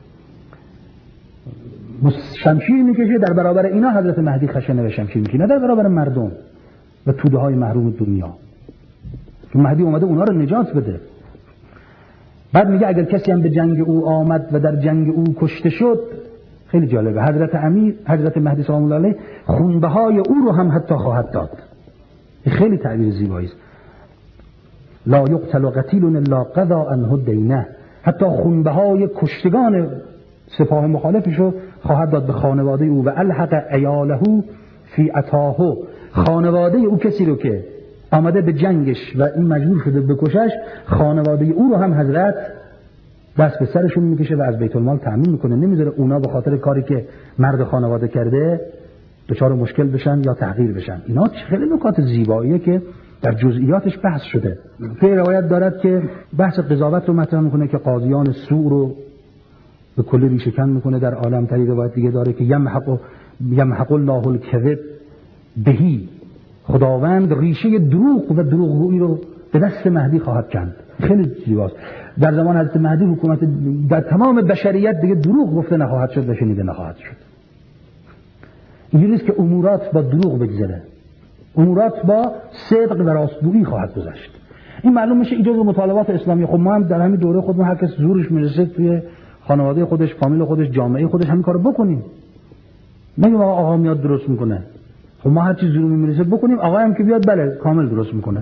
شمشیر میکشه در برابر اینا. حضرت مهدی خشنه و شمشیر میکشه، نه در برابر مردم و توده های محروم دنیا. مهدی اومده اونا رو نجات بده. بعد میگه اگر کسی هم به جنگ او آمد و در جنگ او کشته شد، خیلی جالبه، حضرت مهدی سلام الله علیه خونبه های او رو هم حتی خواهد داد. خیلی تعبیر زیبایی است. لا یقتل قتیل الا قضا عنه دینه، حتی خونبه های کشتگان سپاه مخالفش رو خواهد داد به خانواده او. و الحق عیاله فی عطاه، خانواده او کسی رو که آمده به جنگش و این مجبور شده بکشش، خانواده او رو هم حضرت دست به سرشون میکشه و از بیت المال تامین میکنه، نمیذاره اونا به خاطر کاری که مرد خانواده کرده دچار مشکل بشن یا تحقیر بشن. اینا خیلی نکات زیباییه که در جزئیاتش بحث شده. توی روایت دارد که بحث قضاوت رو مطرح میکنه که قاضیان سوء رو به کلی ریشه‌کن میکنه در عالم. تری روایت دیگه داره که یمحق الله الکذب بهی، خداوند ریشه دروغ و دروغگویی رو به دست مهدی خواهد کند. خیلی زیباست. در زمان حضرت مهدی حکومت در تمام بشریت دیگه دروغ گفته نخواهد شد و شنیده نخواهد شد. اینجوریه که امورات با دروغ بگذره، امورات با صدق و راستگویی خواهد گذشت. این معلوم میشه ایجاد مطالبات اسلامی. خب ما هم در همین دوره خودمون هر کس زورش میرسه توی خانواده خودش، فامیل خودش، جامعه خودش همین کارو بکنیم. نگیم آقا میاد درست میکنه. خب ما هر چیز زورمون میرسه بکنیم، آقا هم که بیاد بله کامل درست میکنه.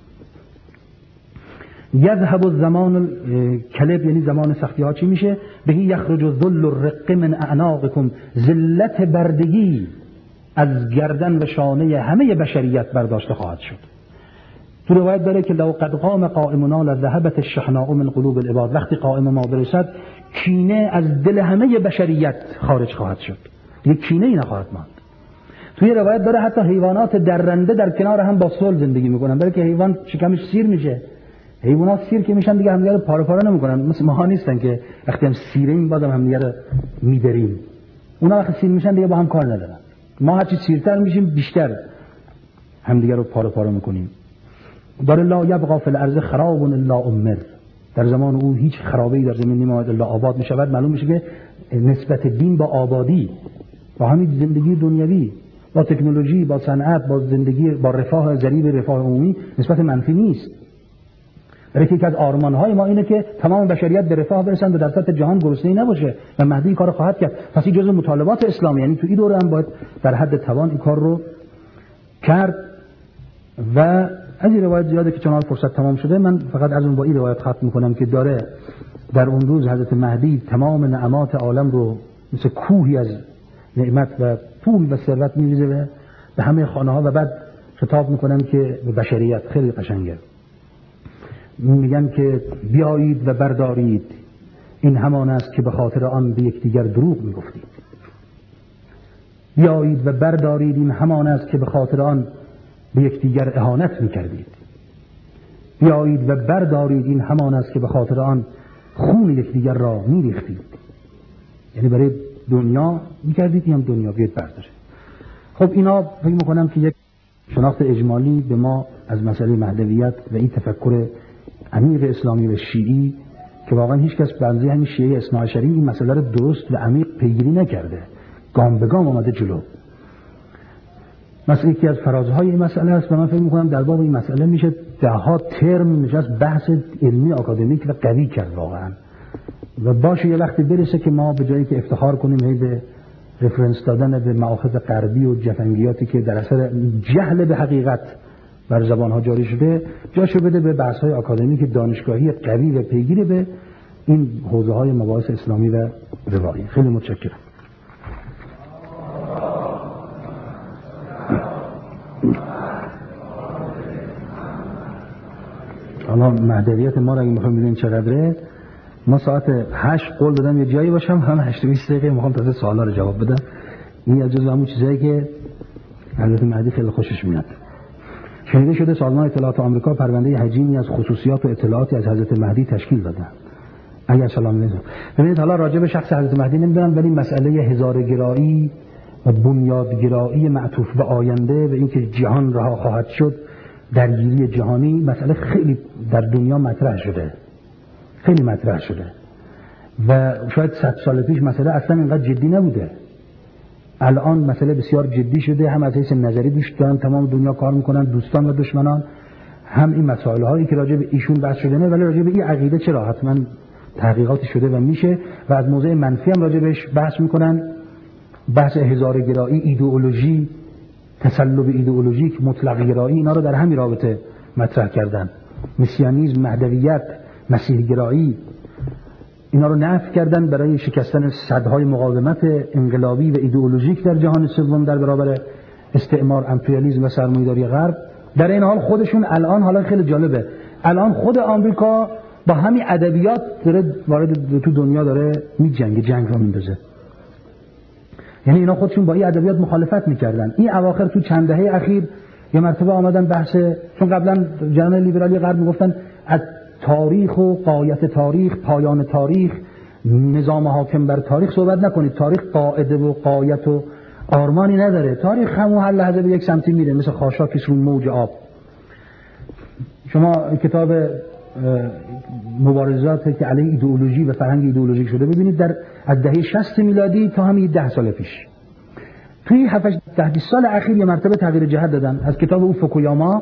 یذهب الزمان کلب، یعنی زمان سختی ها چی میشه؟ بهی یخرج الذل الرق من اعناقکم، ذلت بردگی از گردن و شانه همه بشریت برداشته خواهد شد. تو روایت داره که لو قد قام قائمنا لذهبت الشحناء من قلوب العباد، وقتی قائم ما برسد کینه از دل همه بشریت خارج خواهد شد، یک کینه ای نخواهد ماند. توی روایت داره حتی حیوانات درنده در کنار هم با صلح زندگی میکنن، برای که حیوان شکمش سیر میشه. حیوانات سیر که میشن دیگه همدیگه رو پاره پاره نمیکنن، مثل ماها نیستن که وقتی هم سیریم بازم همدیگه رو میدریم. اونا وقتی سیر میشن دیگه با هم کار ندارن. ما هرچی سیرتر میشیم بیشتر همدیگه رو پاره پاره میکنیم. داره لا یبقى فی الارض خراب الا عمر، در زمان او هیچ خرابه‌ای در زمین نمیاد الا آباد میشود. معلوم میشه که نسبت دین با آبادی، با همین زندگی دنیوی، با تکنولوژی، با صنعت، با زندگی، با رفاه ذریب رفاه عمومی نسبت منفی نیست. برای که یکی از آرمان‌های ما اینه که تمام بشریت به رفاه برسند و در سطح جهان گرسنه‌ای نباشه و مهدی این کارو خواهد کرد. پس این جزء مطالبات اسلامی، یعنی تو این دوره هم باید در حد توان این کار رو کرد. و از این روایت زیاده که چون فرصت تمام شده، من فقط از اون با این روایت ختم می‌کنم که داره در اون روز حضرت مهدی تمام نعمات عالم رو مثل کوهی از نعمت و پول و ثروت می‌ریزه به همه خانه‌ها و بعد خطاب می‌کنن که به بشریت. خیلی قشنگه. میگن که بیایید و بردارید، این همان است که به خاطر آن به یکدیگر دروغ میگفتید. بیایید و بردارید، این همان است که به خاطر آن به یکدیگر اهانت میکردید. بیایید و بردارید، این همان است که به خاطر آن خون یکدیگر را میریختید. یعنی برای دنیا میکردید، هم دنیا بیاد برداره. خب اینا فکر میکنم که یک شناخت اجمالی به ما از مسئله مهدویت و این تفکر عمیق اسلامی و شیعی که واقعا هیچ کس بنظیر همین شیعه اثناعشری این مسئله رو درست و عمیق پیگیری نکرده، گام به گام آمده جلو. مثلا یکی از فرازهای این مسئله است و من فکر می‌کنم در باب این مسئله میشه ده‌ها ترم نشست بحث علمی آکادمیک و قوی کرد واقعا. و باشه یه وقتی برسه که ما به جایی که افتخار کنیم به رفرنس دادن به مآخذ غربی و جفنگیاتی که در اثر جهل به حقیقت بر زبانها جاری شده، جاشو بده به بحث‌های آکادمیک دانشگاهی قوی و پیگیر به این حوزه‌های مباحث اسلامی و روایی. خیلی متشکرم. حالا مهدویت ما را اگه میخوایم بدونیم چقدره، ما ساعت 8 قول دادم یه جایی باشم، هم 8:20 دقیقه میخوام تازه سوالا رو جواب بدم. این از جزو همون چیزایی که حضرت مهدی خیلی خوشش میاد. شنیده شده سازمان اطلاعات آمریکا پرونده حجیمی از خصوصیات و اطلاعاتی از حضرت مهدی تشکیل داده. اگر سلام علیکم. ببینید حالا راجع به شخص حضرت مهدی نمیدونم، ولی مسئله هزارگرایی و بنیادگرایی معطوف به آینده و اینکه جهان رها خواهد شد، درگیری جهانی، مسئله خیلی در دنیا مطرح شده. خیلی مطرح شده. و شاید 100 سال پیش مسئله اصلا اینقدر جدی نبوده. الان مسئله بسیار جدی شده، هم از حیث نظری دوش دارن تمام دنیا کار میکنن، دوستان و دشمنان، هم این مسائل هایی که راجع به ایشون بحث شده نه، ولی راجع به این عقیده چرا حتما تحقیقاتی شده و میشه و از موضع منفی هم راجع بهش بحث میکنن. بحث هزارگرایی، ایدئولوژی، تسلب ایدئولوژیک، مطلق گرایی، اینا رو در همین رابطه مطرح کردن. مسیانیسم، مهدویت، مسیح گرایی، اینا رو نفی کردن برای شکستن صدهای مقاومت انقلابی و ایدئولوژیک در جهان سوم در برابر استعمار، امپریالیسم و سرمایه‌داری غرب. در این حال خودشون الان، حالا خیلی جالبه، الان خود آمریکا با همین ادبیات داره وارد تو دنیا داره میجنگه، جنگ رو میندازه. یعنی اینا خودشون با این ادبیات مخالفت میکردن. این اواخر تو چند دهه اخیر یه مرتبه آمدن بحث، چون قبلا جنرال لیبرالی غرب میگفتن از تاریخ و غایت تاریخ، پایان تاریخ، نظام حاکم بر تاریخ صحبت نکنید. تاریخ قاعده و غایت و آرمانی نداره. تاریخ همون هر لحظه به یک سمتی میره، مثل خاشاکی رو موج آب. شما کتاب مبارزاتی که علیه ایدئولوژی و فرهنگ ایدئولوژیک شده ببینید، در از دهه 60 میلادی تا همین 10 سال پیش، توی 7-10 سال اخیر یه مرتبه تغییر جهت دادن. از کتاب او فوکویاما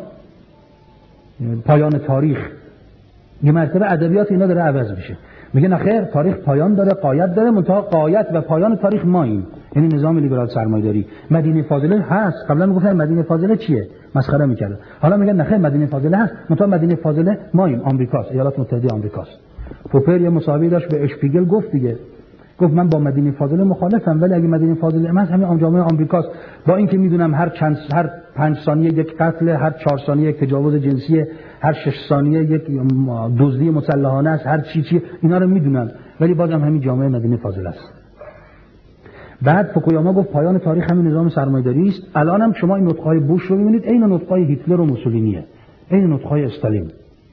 پایان تاریخ، یه مرتبه ادبیات اینا داره عوض میشه. میگه نخیر، تاریخ پایان داره، غایت داره، منتها غایت و پایان تاریخ ماییم، یعنی نظام لیبرال سرمایه‌داری. مدینه فاضله هست، قبلا میگفتن مدینه فاضله چیه، مسخره میکردن. حالا میگن نخیر، مدینه فاضله هست، منتها مدینه فاضله ماییم، آمریکاست، ایالات متحده آمریکاست. پوپر یه مصاحبه داشت به اشپیگل، گفت دیگه، گفت من با مدینه فاضله مخالفم، ولی اگه مدینه فاضله من همین جامعه آمریکاست، با اینکه میدونم هر 5 ثانیه یک قتل، هر 4 ثانیه یک تجاوز جنسی، هر 6 ثانیه یک دزدی مسلحانه است، هر چی اینا رو میدونم، ولی بازم همین جامعه مدینه فاضله است. بعد فوکویاما گفت پایان تاریخ همین نظام سرمایه‌داری است. الان هم شما این نطق‌های بوش رو ببینید، عین نطق‌های هیتلر و موسولینیه، عین نطق‌های استالین.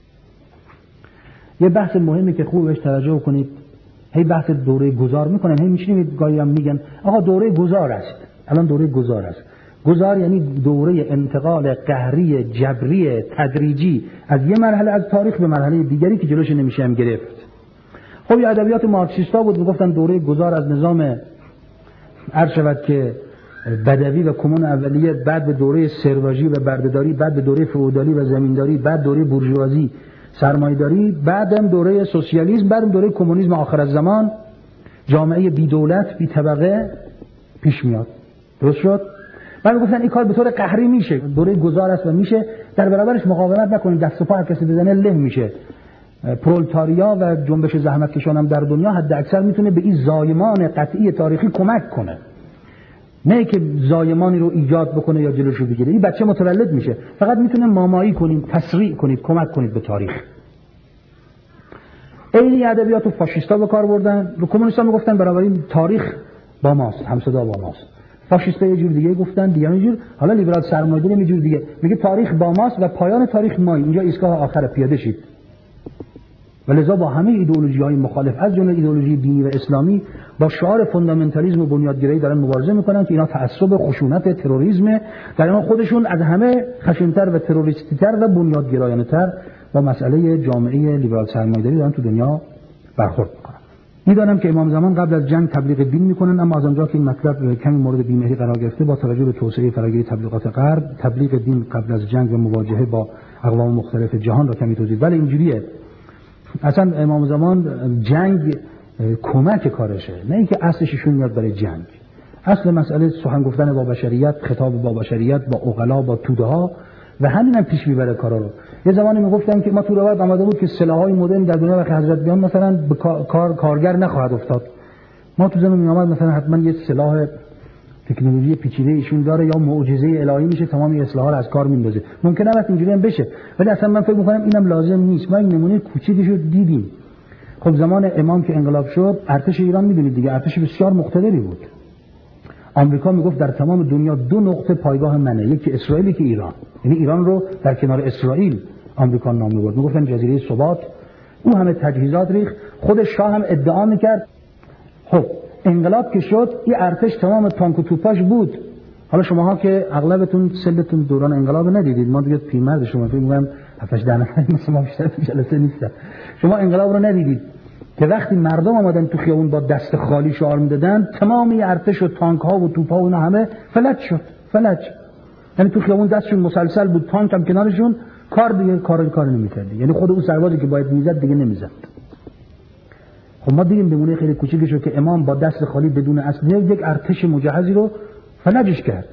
یه بحث مهمی که خوب بهش توجه کنید، هی بحث دوره گذار میکنن، هی میشینید گاهی هم میگن آقا دوره گذار است. الان دوره گذار است. گذار یعنی دوره انتقال قهری جبری تدریجی از یه مرحله از تاریخ به مرحله دیگری که جلوش نمیشه هم گرفت. خب یه ادبیات مارکسیستا بود میگفتن دوره گذار از نظام عرض شود که بدوی و کمون اولیه، بعد به دوره سرواژی و بردهداری، بعد به دوره فئودالی و زمینداری، بعد دوره بورژوازی سرمایه‌داری، بعدم دوره سوسیالیسم، بعدم دوره کمونیسم آخر الزمان، جامعه بی دولت بی طبقه پیش میاد. درست شد؟ بعد گفتن این کار به طور قهری میشه، دوره گذار است و میشه، در برابرش مقاومت نکنید، دست و پا هر کسی بزنه له میشه. پرولتاریا و جنبش زحمتکشان هم در دنیا حد اکثر میتونه به این زایمان قطعی تاریخی کمک کنه، نه که زایمانی رو ایجاد بکنه یا جلوشو بگیره. این بچه متولد میشه، فقط میتونه مامایی کنید، تسریع کنید، کمک کنید به تاریخ. این ادبیات فاشیستا به کار بردن، رو کمونیستا میگفتن بنابراین تاریخ با ماست، همصدا با ماست. فاشیستا یه جور دیگه گفتن، دیگه یه جور. حالا لیبرال سرمایه‌داری یه جور دیگه میگه تاریخ با ماست و پایان تاریخ ما، اینجا ایستگاه آخر پیاده شید. ولذا با همه ایدئولوژی‌های مخالف از جمله ایدئولوژی دینی و اسلامی با شعار فوندامنتالیسم و بنیادگرایی دارن مبارزه میکنن که اینا تعصب، خشونت، تروریسم، در اینا خودشون از همه خشن‌تر و تروریستی‌تر و بنیادگرایانه‌تر با مسئله جامعه لیبرال سرمایه‌داری دارن تو دنیا برخورد میکنن. میدونم که امام زمان قبل از جنگ تبلیغ دین میکنن، اما از اونجا که این مطلب کمی مورد بی‌مهری قرار گرفته با توجه به توسعه فراگیری تبلیغات غرب، تبلیغ دین قبل از جنگ و مواجهه با اقوام مختلف جهان را کمی توضیح. ولی اینجوریه اصلا امام زمان جنگ کمک کارشه، نه اینکه اصلش ایشون میاد برای جنگ. اصل مسئله سخن گفتن با بشریت، خطاب با بشریت، با عقلا، با توده ها و همین هم پیش میبره کارا رو. یه زمانی میگفتن که ما تو روایت آمده بود که سلاح‌های مدرن در دنیا وقتی حضرت بیان مثلا به کارگر نخواهد افتاد. ما تو زمان میامد مثلا حتما یه سلاح تکنولوژی پیچیده ایشون داره یا معجزه الهی میشه تمام اصلاحات رو از کار میندازه. ممکنه البته اینجوری هم بشه، ولی اصلا من فکر میکنم اینم لازم نیست. ما این نمونه کوچیکشو دیدیم. خب زمان امام که انقلاب شد، ارتش ایران میدونید دیگه، ارتش بسیار مقتدری بود. آمریکا میگفت در تمام دنیا دو نقطه پایگاه منه، یکی اسرائیل، یکی ایران. یعنی ایران رو در کنار اسرائیل آمریکا نام میبرد، میگفتن جزیره ثبات. او همه تجهیزات ریخت، خود شاه هم ادعا میکرد. خب انقلاب که شد، این ارتش تمام تانک و توپاش بود. حالا شماها که اغلبتون سلتون دوران انقلاب ندیدید، ما دیگه پیرمرد شما فکر می‌کنم 7 10 نفر مثل ما بیشتر تو جلسه نیستن. شما انقلاب رو ندیدید که وقتی مردم اومدن تو خیابون با دست خالی شعار میدادن، تمام ارتش و تانک ها و توپ ها و اینا همه فلج شد. فلج. یعنی تو خیابون دستشون مسلسل بود، تانک هم کنارشون، کار نمی‌کرد. یعنی خود اون سربازی که باید میزد دیگه نمیزد. خب ما دیدیم نمونه خیلی کوچیکشو که امام با دست خالی بدون اسلحه یک ارتش مجهزی رو فلجش کرد.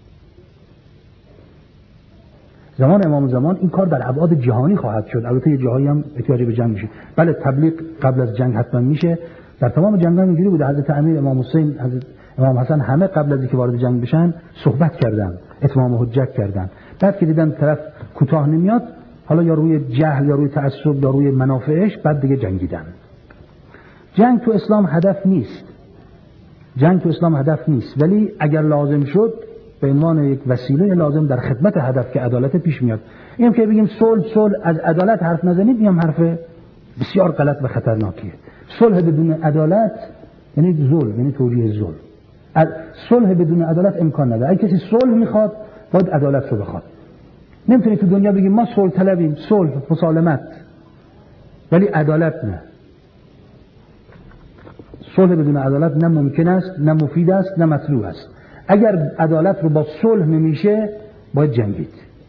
زمان امام زمان این کار در ابعاد جهانی خواهد شد. البته یه جاهایی هم احتیاج به جنگ میشه. بله تبلیغ قبل از جنگ حتما میشه. در تمام جنگ‌ها اینجوری بوده. حضرت امیر، امام حسین، حضرت امام حسن همه قبل از اینکه وارد جنگ بشن صحبت کردن، اتمام حجت کردن. بعد که دیدن طرف کوتاه نمیاد، حالا یا روی جهل یا روی تعصب یا روی منافعش، بعد دیگه جنگیدن. جنگ تو اسلام هدف نیست. جنگ تو اسلام هدف نیست، ولی اگر لازم شد به عنوان یک وسیله لازم در خدمت هدف که عدالت پیش میاد. اینم که بگیم صلح از عدالت حرف نزنید، این هم حرف بسیار غلط و خطرناکیه. صلح بدون عدالت یعنی ظلم، یعنی توجیه ظلم. صلح بدون عدالت امکان نداره. اگه کسی صلح میخواد باید عدالت رو بخواد. نمیتونی تو دنیا بگیم ما صلح طلبیم، صلح، مسالمت، ولی عدالت نه. صلح بدون عدالت نه ممکن است، نه مفید است، نه مطلوب است. اگر عدالت رو با صلح نمیشه باید جنگید.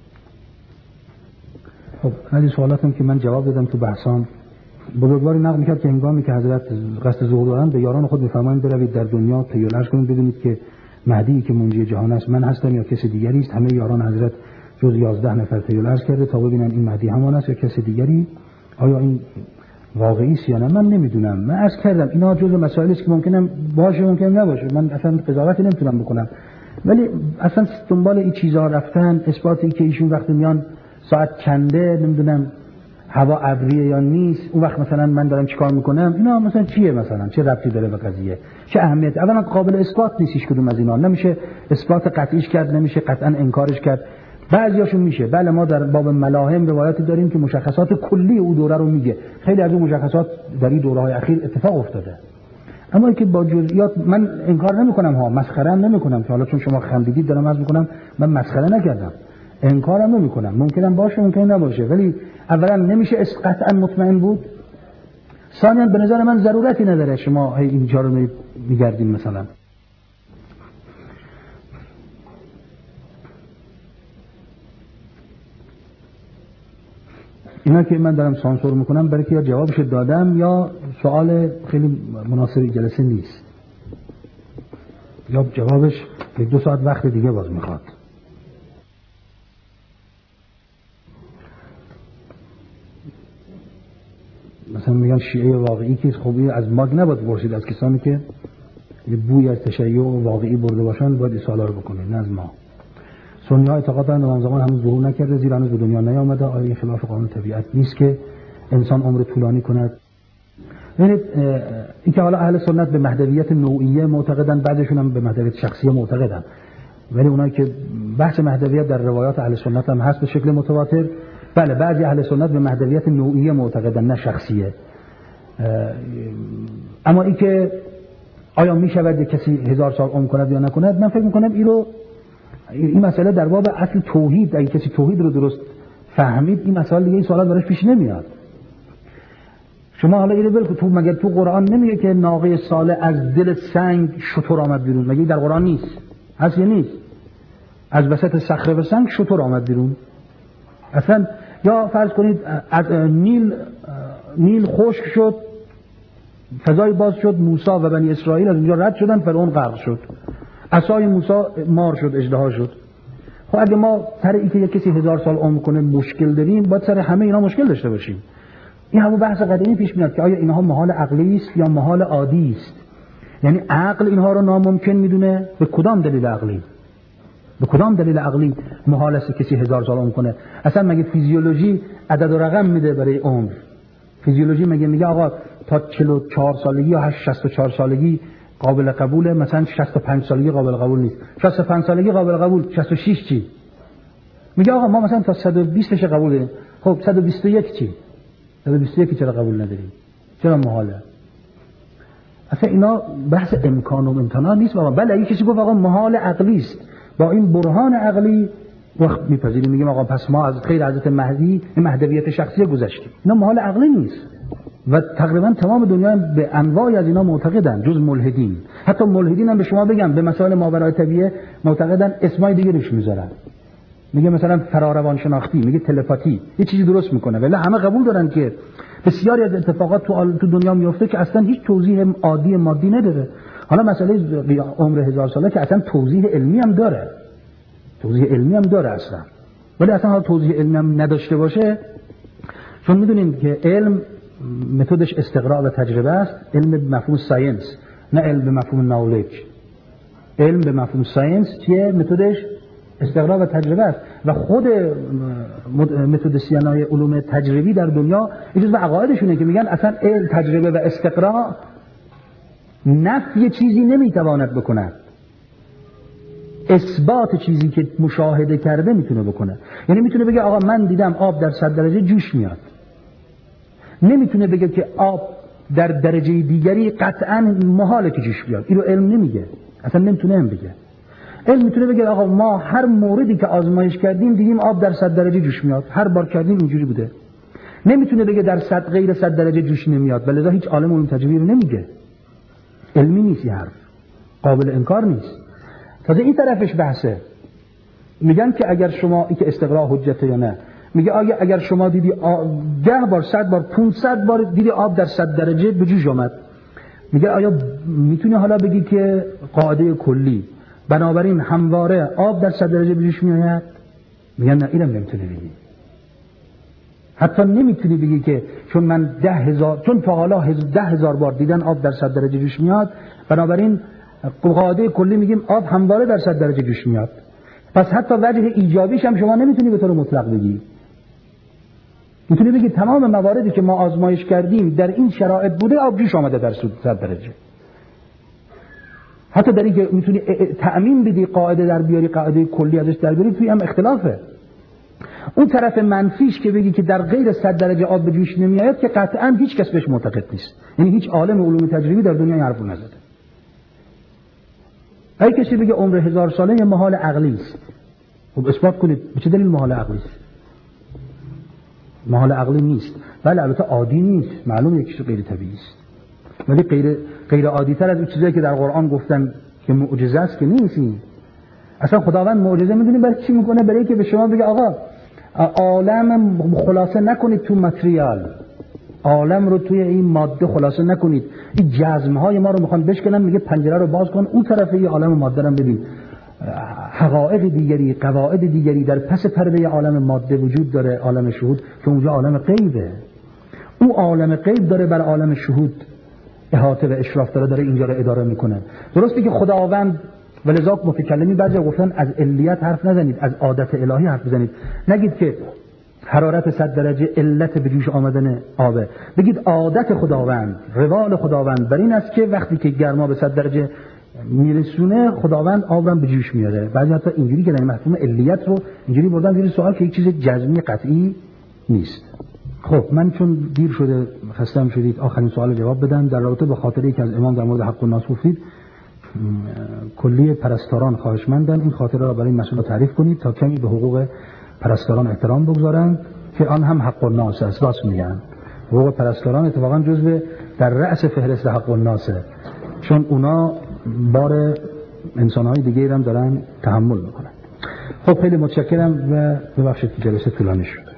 خب این سوالاتم که من جواب دادم تو بحثام، بزرگواری نقل میکرد که هنگامی که حضرت قصد ظهور دارن به یاران خود میفرمایند بروید در دنیا تیولش کنید، بدونید که مهدی که منجی جهان است من هستم یا کسی دیگری است. همه یاران حضرت جز 11 نفر تیولش کرده تا ببینن این مهدی همان است یا کسی دیگری. آیا این واقعی است یا نه من نمیدونم. من عرض کردم اینا جزء مسائلی است که ممکنه باشه ممکنه نباشه، من اصلا قضاوتی نمیتونم بکنم، ولی اصلا دنبال این چیزا رفتن، اثبات این که ایشون وقتی میان ساعت کنده نمیدونم هوا ابریه یا نیست، اون وقت مثلا من دارم چیکار میکنم، اینا مثلا چیه، مثلا چه ربطی داره به قضیه، چه اهمیت؟ اولا قابل اثبات نیست هیچ کدوم از اینا، نمیشه اثبات قطعیش کرد، نمیشه قطعا انکارش کرد. بعضیاشون میشه. بله ما در باب ملاهم روایتی داریم که مشخصات کلی او دوره رو میگه، خیلی از اون مشخصات در این دوره‌های اخیر اتفاق افتاده، اما اینکه با جزئیات من انکار نمیکنم ها، مسخره هم نمیکنم که حالا چون شما خندیدید دارم عرض میکنم من مسخره نکردم، انکارم نمیکنم، ممکنم باشه ممکن نباشه، ولی اولا نمیشه قطعا مطمئن بود، ثانیا به نظر من ضرورتی نداره شما اینجا رو میگردیم. مثلا اینا که من دارم سانسور میکنم برای که یا جوابش دادم یا سوال خیلی مناسب جلسه نیست یا جوابش 2 ساعت وقت دیگه باز میخواد. مثلا میگن شیعه واقعی که خوبی از ماگ نباید پرسید، از کسانی که یه بوی از تشیع واقعی برده باشن باید این سوالا رو بکنید، نه از ما. سنی ها اعتقاد دارند امام زمان هنوز ظهور نکرده، زیرا هنوز به دنیا نیامده. آیا این خلاف قانون طبیعت نیست که انسان عمر طولانی کند؟ ببینید این که حالا اهل سنت به مهدویت نوعیه معتقدن، بعضیشون هم به مهدویت شخصیه معتقدن، ولی اونایی که بحث مهدویت در روایات اهل سنت هم هست به شکل متواتر، بله بعضی اهل سنت به مهدویت نوعیه معتقدن نه شخصیه. اما این که آیا میشود کسی 1000 سال عمر کند یا نکند، من فکر میکنم این مسئله در باب اصل توحید، اگه کسی توحید رو درست فهمید این مسئله دیگه این سوالات براش پیش نمیاد. شما حالا اینو بگید تو مگر تو قرآن نمیگه که ناقه صالح از دل سنگ شتر آمد بیرون؟ مگه در قرآن نیست؟ هست یا نیست؟ از وسط صخره و سنگ شتر آمد بیرون. اصلا یا فرض کنید از نیل خشک شد، فضای باز شد، موسی و بنی اسرائیل از اونجا رد شدن، فرعون غرق شد، عصای موسی مار شد، اژدها شد. خب اگه ما سر اینکه یک کسی 1000 سال عمر کنه مشکل داریم، باید سر همه اینا مشکل داشته باشیم. این همون بحث قدیمی پیش میاد که آیا اینها محال عقلی است یا محال عادی است؟ یعنی عقل اینها رو ناممکن میدونه؟ به کدام دلیل عقلی؟ به کدام دلیل عقلی محال است کسی 1000 سال عمر کنه؟ اصلا مگه فیزیولوژی عدد و رقم میده برای عمر؟ فیزیولوژی میگه آقا تا 44 سالگی یا 64 سالگی قابل قبوله، مثلا 65 سالگی قابل قبول نیست، 65 سالگی قابل قبول، 66 چی؟ میگه آقا ما مثلا تا 120 ش قبول داریم. خب 121 چی؟ 121 چرا قبول نداریم؟ چرا محاله؟ اصلا اینا بحث امکان و امتناع نیست بابا. بله اگه کسی گفت آقا محال عقلی است، با این برهان عقلی وقت میپذیریم، میگیم آقا پس ما از غیر حضرت مهدی مهدویت شخصی گذشتیم. اینا محال عقلی نیست و تقریبا تمام دنیا به انواعی از اینا معتقدن جز ملحدین. حتی ملحدین هم به شما بگم به مسائل ماورای طبیعه معتقدن، اسمای دیگه روش میذارن، میگه مثلا فراروان شناختی، میگه تلپاتی، یه چیزی درست میکنه، ولی همه قبول دارن که بسیاری از اتفاقات تو دنیا میفته که اصلا هیچ توضیح عادی مادی نداره. حالا مسئله عمر 1000 ساله که اصلا توضیح علمی هم داره، توضیح علمی هم داره اصلا، ولی اصلا حالا توضیح علمی هم نداشته باشه، چون میدونیم که علم متدش استقراء و تجربه است. علم به مفهوم ساینس، نه علم به مفهوم نالج. علم به مفهوم ساینس چیه؟ متدش استقراء و تجربه است و خود متدسیانای علوم تجربی در دنیا یه جزء عقایدشونه که میگن اصلا علم، تجربه و استقراء نفی چیزی نمیتواند بکند، اثبات چیزی که مشاهده کرده میتونه بکنه. یعنی میتونه بگه آقا من دیدم آب در 100 درجه جوش میاد، نمیتونه بگه که آب در درجه دیگری قطعا محاله که جوش بیاد. اینو علم نمیگه، اصلا نمیتونه هم بگه. علم میتونه بگه آقا ما هر موردی که آزمایش کردیم دیدیم آب در 100 درجه جوش میاد، هر بار کردیم اینجوری بوده. نمیتونه بگه در 100 غیر 100 درجه جوش نمیاد، ولی هیچ عالم علوم تجربی رو نمیگه. علمی نیست، حرف قابل انکار نیست. تازه این طرفش بحثه، میگن که اگر شما این که استقراء حجته یا نه، میگه آیا اگر شما دیدی 10 بار 100 بار 500 بار دیدی آب در 100 درجه به جوش اومد، میگه آیا میتونی حالا بگی که قاعده کلی بنابراین همواره آب در 100 درجه به جوش میاد؟ میگن نه، اینم نمیتونی بگی. حتی نمیتونی بگی که چون من 10,000 چون تا حالا 10,000 بار دیدن آب در 100 درجه جوش میاد، بنابراین قاعده کلی میگیم آب همواره در 100 درجه جوش میاد. پس حتی وجه ایجابیش هم شما نمیتونی به طور مطلق بگی. میتونه بگه تمام مواردی که ما آزمایش کردیم در این شرایط بوده آبجوش آمده در 100 درجه. حتی در این که میتونی تأمین بدی قاعده در بیاری، قاعده کلی ازش در بیاری، توی هم اختلافه. اون طرف منفیش که بگی که در غیر 100 درجه آب به جوش نمیاد که قطعا هیچ کس بهش معتقد نیست. یعنی هیچ عالم علوم تجربی در دنیا این حرفو نزده. اگه کسی بگه عمر 1000 ساله یه محال عقلی است، خب اثبات کنید به چه دلیل محال عقلی است؟ محال عقلی نیست. بله البته عادی نیست، معلومه یک چیز غیر طبیعی است، ولی غیر عادی تر از اون چیزایی که در قرآن گفتن که معجزه است که نیست. اصلا خداوند معجزه میدونی برای چی میکنه؟ برای اینکه به شما بگه آقا عالم خلاصه نکنید تو متریال، عالم رو توی این ماده خلاصه نکنید، این جزم‌های ما رو میخوان بشکنن، میگه پنجره رو باز کن اون طرف یه عالم ماده رو ببین، حقایق دیگری، قواعد دیگری در پس پرده عالم ماده وجود داره، عالم شهود که اونجا عالم غیبه. اون عالم غیب داره بر عالم شهود احاطه و اشراف داره اینجا رو اداره میکنه. درسته که خداوند ولذا متکلمی بعضی گفتن از علیت حرف نزنید، از عادت الهی حرف بزنید. نگید که حرارت 100 درجه علت به جوش آمدن آبه، بگید عادت خداوند، روال خداوند بر این است که وقتی که گرما به 100 درجه میرسونه خداوند آب رو به جوش میاره. بعضی حتی اینجوری که در مفهوم علیت رو اینجوری بردن زیر سوال که یک چیز جزمی قطعی نیست. خب من چون دیر شده خستم شدید آخرین سوال جواب بدم در رابطه به خاطری که از امام در مورد حق الناس گفتید. کلیه پرستاران خواهشمندن این خاطره را برای مسئول تعریف کنید تا کمی به حقوق پرستاران احترام بگذارند که آن هم حق الناس است. راست میگن، حقوق پرستاران اتفاقا جزو در رأس فهرست حق الناسه، چون اونا بار انسانهای دیگه هم دارن تحمل میکنن. خب خیلی متشکرم و ببخشید که جلسه طولانی شد.